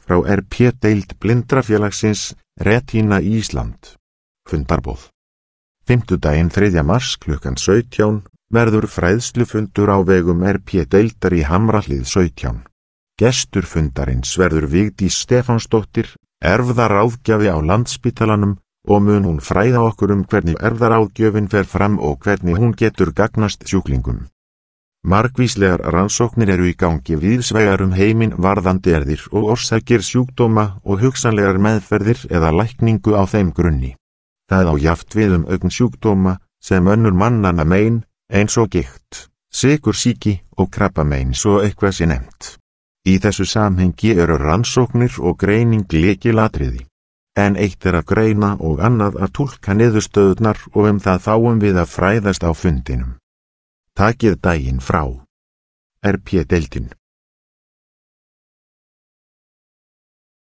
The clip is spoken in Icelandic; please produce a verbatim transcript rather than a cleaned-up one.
frá R P-deild Blindrafélagsins Retina Ísland. Fundarboð. Fimmtudaginn þriðja mars klukkan sautján verður fræðslufundur á vegum R P-deildar í Hamrahlíð sautján. Gestur fundarins verður Vigdís Stefánsdóttir, erfðaráðgjafi á Landspítalanum, og mun hún fræða okkur um hvernig erfðaráðgjöfin fer fram og hvernig hún getur gagnast sjúklingum. Margvíslegar rannsóknir eru í gangi víðsvegar um heiminn varðandi erfðir og orsakir sjúkdóma og hugsanlegar meðferðir eða lækningu á þeim grunni. Það á jafnt við um augnasjúkdóma sem önnur mannanna mein, eins og gikt, sykursýki og krabbamein svo eitthvað sé nefnt. Í þessu samhengi eru rannsóknir og greining lykilatriði. En eitt er að greina og annað að túlka niðurstöðurnar og um það fáum við að fræðast á fundinum. Takið daginn frá. R P-deildin.